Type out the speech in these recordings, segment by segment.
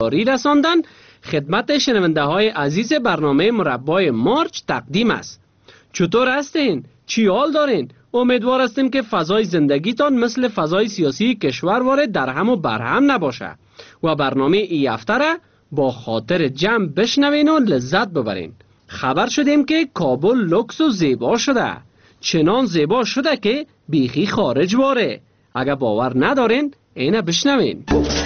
رساندن خدمت شنونده های عزیز برنامه مربای مارچ تقدیم است. چطور هستین؟ چی حال دارین؟ امیدوار هستیم که فضای زندگیتان مثل فضای سیاسی کشور وارد در هم و برهم نباشه و برنامه ای هفته را با خاطر جمع بشنوین و لذت ببرین. خبر شدیم که کابل لوکس و زیبا شده، چنان زیبا شده که بیخی خارج واره. اگه باور ندارین اینه بشنوین.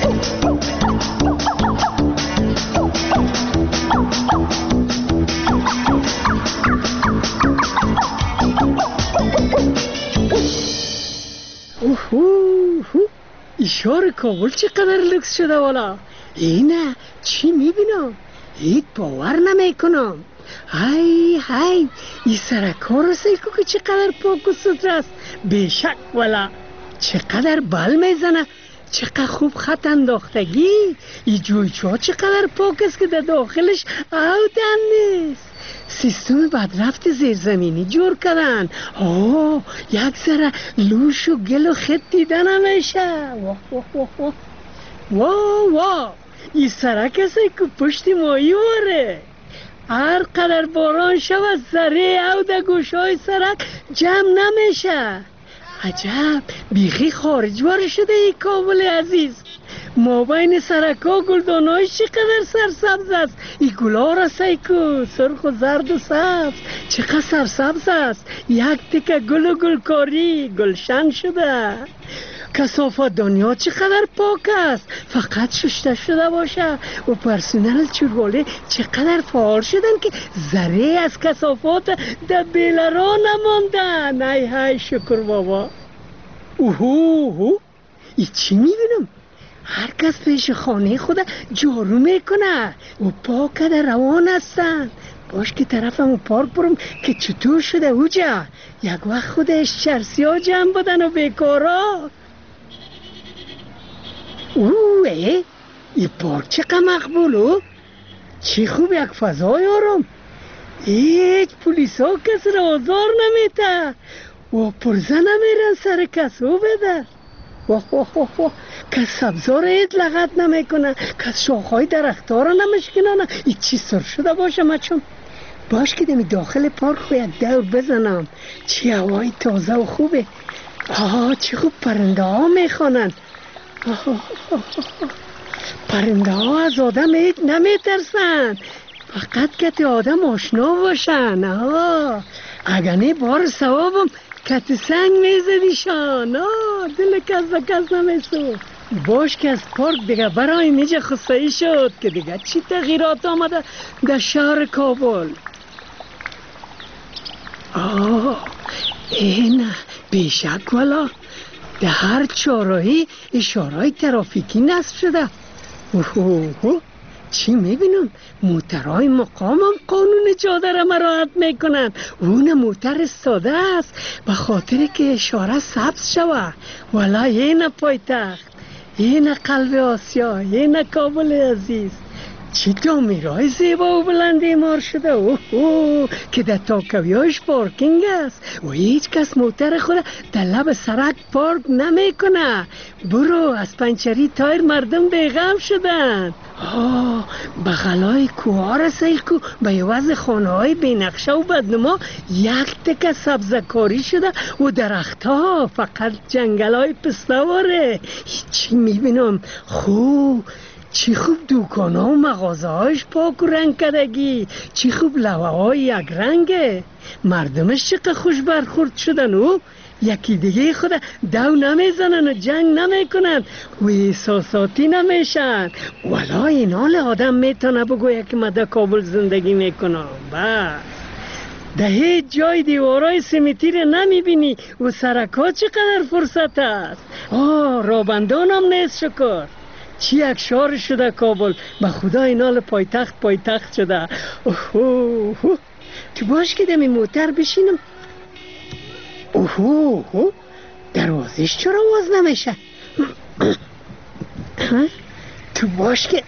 شهر کابل چقدر لوکس شده والا. اینه چی میبینم؟ هیچ باور نمیکنم. های این سرکا رو سیکو که چقدر پاک و سوتر است. بیشک والا چقدر بل میزنه، چقدر خوب خط انداختگی. این جویچه ها چقدر پاک است که در داخلش آودن نیست. سیستم بدرفت زیرزمینی جور کردن. یک ذره لوش و گل و خط دیدن نمیشه. واه این سرک است که پشت مایی واره. هر قدر باران شود ذره او در گوشهای سرک جمع نمیشه. عجب بیخی خارجوار شده ای کابل عزیز. ما بین سرکا گلدانهای چقدر سرسبز است. ای گلا را سیکو سرخ و زرد و سبز چقدر سرسبز است. یک تکه گل و گلکاری گلشن شده. کثافت دنیا چقدر پاک است، فقط شسته شده باشه. و پرسنل چورواله چقدر فعال شدن که ذره از کثافات در بیلرا نماندن. ای شکر بابا. ای چی میبینم؟ هر کس پیش خانه خود جارو میکنه و پاک در روان هستن. باش که طرفم پارک برم که چطور شده اوجا. یک وقت خودش چرسی ها جمع بودن و بیکارا. این پارک چقدر مقبولو. چی خوب یک فضای آرام. هیچ پولیس ها کس را آزار نمیته و پرزه نمیرن سر کسو بده. کس سبزار هیچ لغت نمیکنه، کس شاخهای درختها را نمشکنانه. این چی سر شده باشه مچم. باش که دمی داخل پارک باید دور بزنم. چی هوای تازه و خوبه. چی خوب پرنده ها میخوانن. پرنده ها از آدم هیچ نمیترسن، فقط کت آدم آشنا باشن. اگه نه بار ثوابم کت سنگ میزدیشان. دل کس و کس نمیسو. باش که از پارک دیگه برای میجه خستایی شد که دیگه چی تغییرات آمده در شهر کابل. این بیشک والا در هر چهارراهی اشارهای ترافیکی نصب شده. چی میبینم؟ موترهای مقام هم قانون جاده را مراعات میکنن. اون موتر ساده است به خاطر که اشاره سبز شوه. والا این پایتخت، این قلب آسیا، این کابل عزیز. چی تعمیرهای زیبا و بلند ایمار شده. که در تاکویاش پارکینگ است و هیچ کس موتر خود در لب سرک پارک نمیکنه. برو از پنچری تایر مردم بیغم شدن. بغلای کوه رسیل کو به عوض خانه های بینقشه و بدنما یک تکه سبزکاری شده و درخت ها فقط جنگل های پسته واره. چی میبینم؟ چی خوب دوکان ها و مغازه هایش پاک و رنگ کردگی. چی خوب لوه های یک رنگه. مردمش چقدر خوش برخورد شدن و یکی دیگه خود دو نمیزنن و جنگ نمیکنن و احساساتی نمیشن. والا این حال آدم میتونه بگویه که من در کابل زندگی میکنم. بس در هیچ جای دیوارای سیمیتی رو نمیبینی و سرکا چقدر فرصت است. رابندان هم نیست شکر. چی یک شهر شده کابل. به خدا این حال پایتخت شده. تو باش که دمی موتر بشینم. دروازش چرا باز نمیشه؟ تو باش که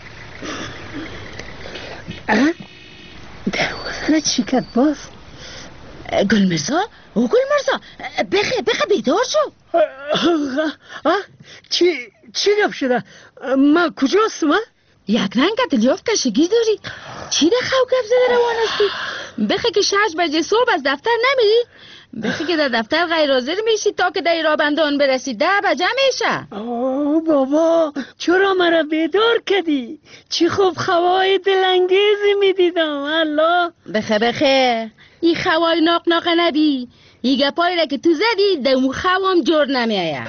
دروازه را چی کد باز؟ گلمرزا بخه بیدار شو. چی گفت شده؟ ما کجاستم؟ یک رنگ کتلیاف کشگی داری. چی ده خوکف زده روان هستی؟ بخی که 6 بجه صبح از دفتر نمیری؟ بخی که در دفتر غیر حاضر میشی تا که در رابندان برسی 10 بجه میشه. آه بابا چرا مرا بیدار کردی؟ چی خوب خوای دلانگیزی میدیدم. الله بخه این خوای ناق نبی. این گپایی را که تو زدی دمو خوام جور نمیایه.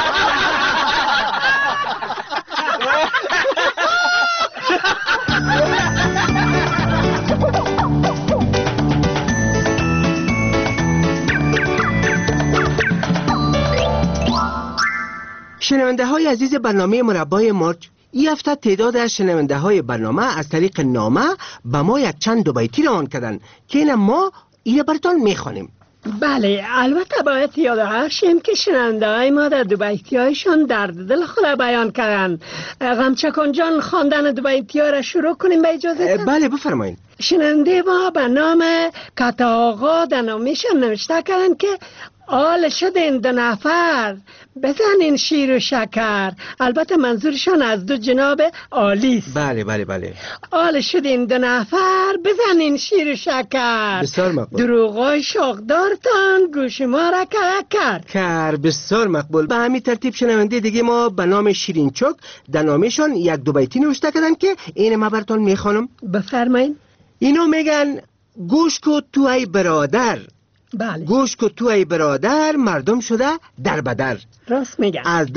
شنونده های عزیز برنامه مربای مارچ، این هفته تعداد از شنونده های برنامه از طریق نامه به ما یک چند دو بیتی روان کردن که این ما اینو براتون میخوانیم. بله البته باید یاد هاشیم که شنونده های ما در دو بیتی هایشان درد دل خود بیان کردن. غمچکان جان خواندن دو بیتی ها را شروع کنیم به اجازه؟ بله بفرمایید. شنونده ما به نام کتا آقا در نامه‌شان نوشته کردن که آل شدین 2 نفر بزنین شیر و شکر. البته منظورشان از 2 جناب آلیست. بله آل شدین 2 نفر بزنین شیر و شکر. بسیار مقبول. دروغای شاقدارتان گوش ما را کر. بسیار مقبول. به همین ترتیب شنونده دیگه ما به نام شیرین چوک در نامه‌شان 1-2 بیتی نوشته کردن که این ما براتون میخوانم. بفرمایید. اینو میگن گوش کو تو ای برادر. بله گوش کو تو ای برادر مردم شده در بدر. راست میگن. از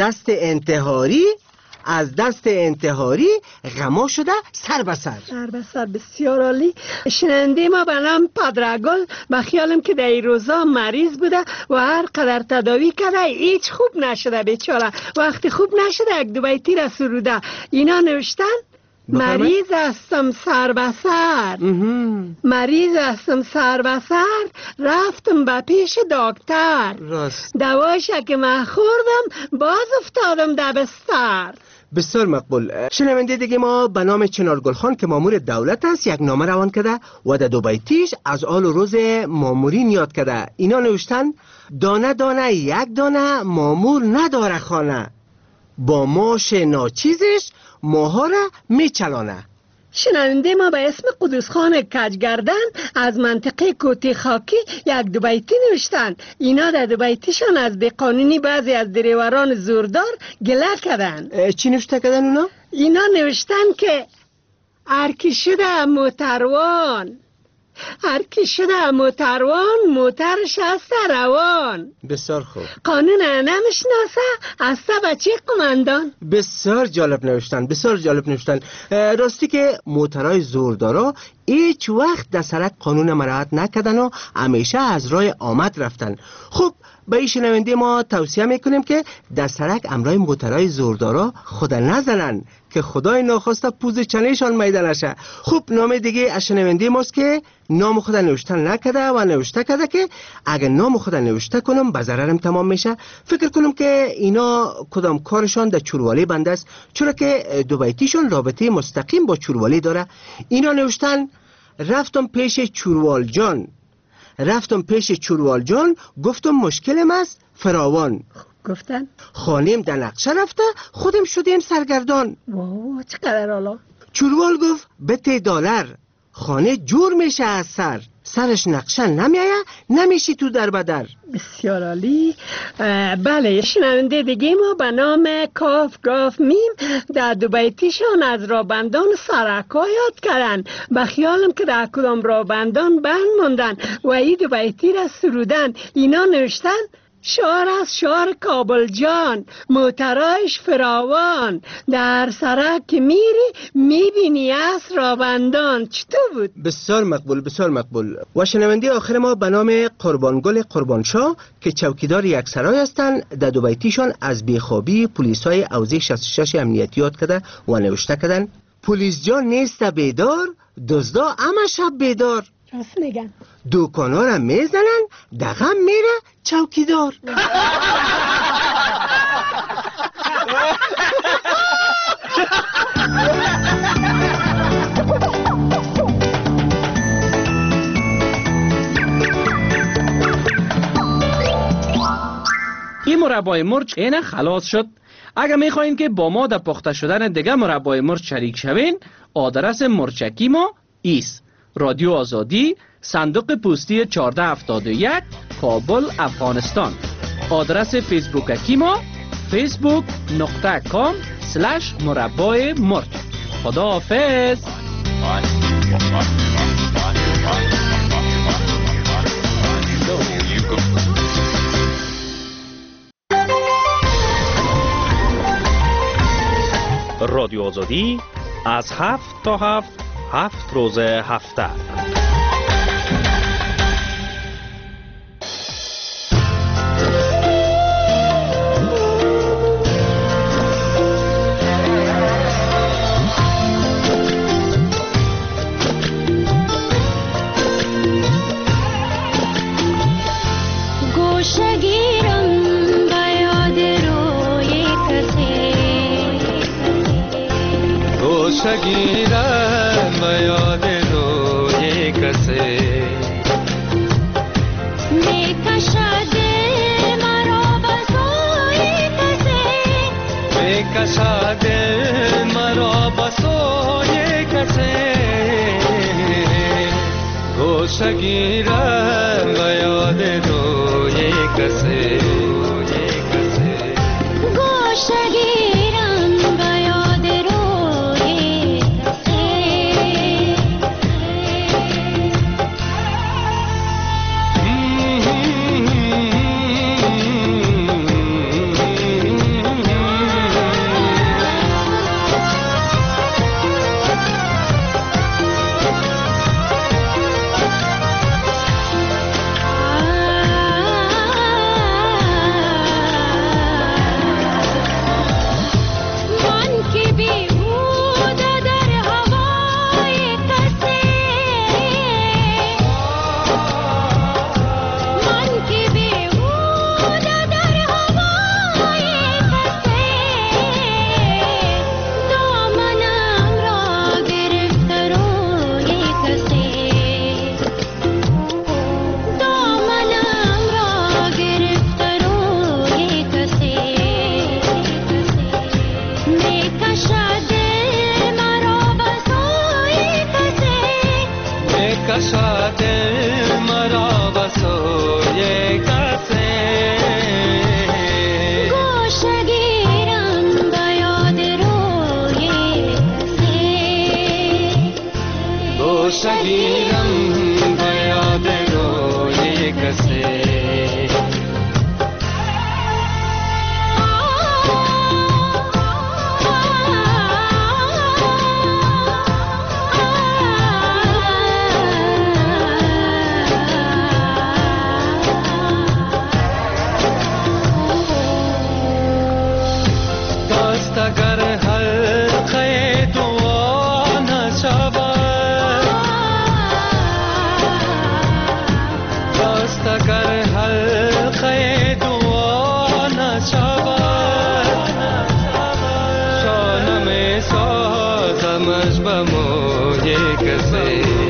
دست انتحاری غما شده سر به سر. بسیار عالی. شنونده ما به نام پدرگل به خیالم که در این روزا مریض بوده و هر قدر تداوی کرده هیچ خوب نشده بیچاره. وقتی خوب نشده 1-2 بیتی را سروده. اینا نوشتن مریض هستم سر به سر رفتم به پیش دکتر. راست. دوایش که من خوردم باز افتادم در بستر. بسیار مقبول. شنونده دیگه ما به نام چنار گلخان که مامور دولت است 1 نامه روان کرده و در 2 بیتیش از آل و روز مامورین یاد کرده. اینا نوشتن دانه دانه 1 دانه مامور نداره خانه، با ماش ناچیزش ماها را میچلانه. شنونده ما به اسم قدوس خان کجگردن از منطقه کوتی خاکی 1-2 بیتی نوشتن. اینا در 2 بیتیشان از بیقانونی بعضی از دریوران زوردار گله کردن. چی نوشته کردن اونا؟ اینا نوشتن که هرکی شده موتروان موترش هست روان. بسیار خوب. قانون نمیشناسه هسته بچه قماندان. بسیار جالب نوشتن. راستی که موترهای زوردارا هیچ وقت در سرک قانون مراعات نکردن و همیشه از راه آمد رفتن. خب به این شنونده ما توصیه میکنیم که در سرک امرای موترهای زوردارا خود نزنن که خدای ناخواسته پوز چنهشان میده نشه. خب نام دیگه از شنونده ماست که نام خود نوشتن نکده و نوشته کده که اگر نام خود نوشته کنم به ضررم تمام میشه. فکر کنم که اینا کدام کارشان در چوروالی بنده است، چرا که 2 بیتیشون رابطه مستقیم با چوروالی داره. اینا نوشتن رفتم پیش چوروال جان گفتم مشکلم است فراوان. گفتن خانیم در نقشه رفته خودم شدیم سرگردان. واو چقدر حالا. چوروال گفت بته $، خانه جور میشه از سرش نقشه نمیایه نمیشی تو در بدر. بسیار عالی. بله شنونده دیگه ما به نام کاف گاف میم در 2 بیتیشان از رابندان سرکا یاد کردن. به خیالم که در کدام رابندان بند موندن و این 2 بیتی را سرودن. اینا نوشتن شعر از شعر کابل جان موترایش فراوان، در سرک که میری میبینی از رابندان. چطور بود؟ بسیار مقبول. و شنونده آخر ما به نام قربانگل قربانشاه که چوکیدار یک سرای هستند در 2 بیتیشان از بیخوابی پلیسای اوزی 66 امنیتی یاد کرده و نوشته کردن پلیس جان نیست بیدار دزدا اما شب بیدار. راست میگن. دوکانا را میزنن دغم میره چوکیدار. این مربای مرچ اینه خلاص شد. اگر میخواین که با ما در پخته شدن دیگه مربای مرچ شریک شوین، آدرس مرچکی ما ایست: رادیو آزادی، صندوق پستی 1471، کابل، افغانستان. آدرس فیسبوکی ما facebook.com/مربای مرچ. خدا حافظ. رادیو آزادی از 7 تا 7 روز هفته. شگیرم و یاد روی کسی میکشد مرا به سوی کسی میکشد مرا به سوی کسی گوشه گیرم و یاد روی کسی گوشه समझ बमो ये कैसे